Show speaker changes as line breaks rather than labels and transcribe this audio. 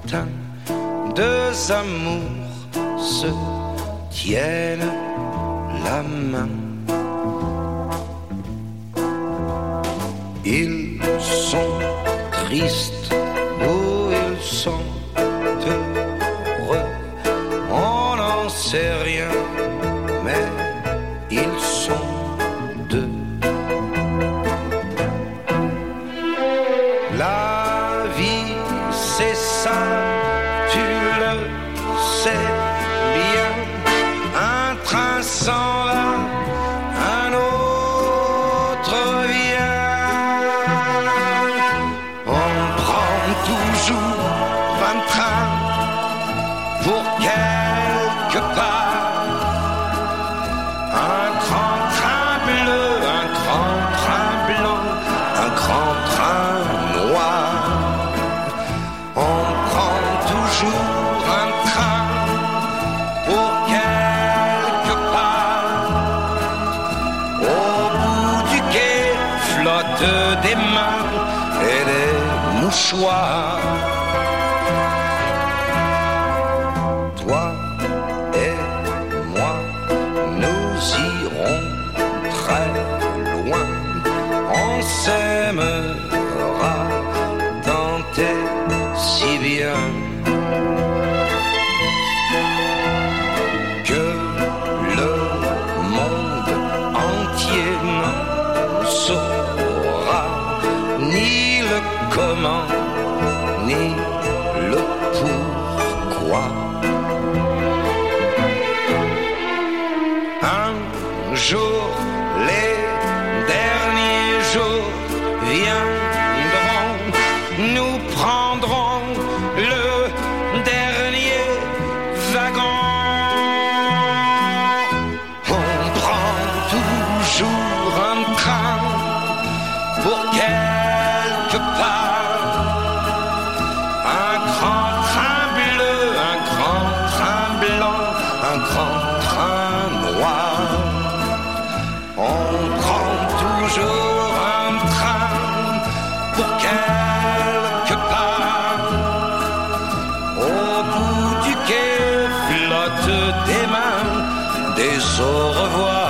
matin, deux amours se tiennent la main. Ils sont tristes ou ils sont heureux, on n'en sait rien, mais ils sont deux. La vie c'est ça, tu le sais bien, un train s'en va, un autre vient. On prend toujours un train pour quelque part, un grand train bleu, un grand train blanc, un grand train noir. On prend toujours un train pour quelque part. Au bout du quai flottent des mains et des mouchoirs. Toi et moi, nous irons très loin. On s'aimera tant et si bien que le monde entier n'en saura ni le comment, ni le pourquoi. Un jour, les derniers jours viendront, nous prendrons le dernier wagon. On prend toujours un train pour quelque part, un grand train bleu, un grand train blanc, un grand train noir. On prend toujours un train pour quelque part. Au bout du quai flottent des mains, des au revoir.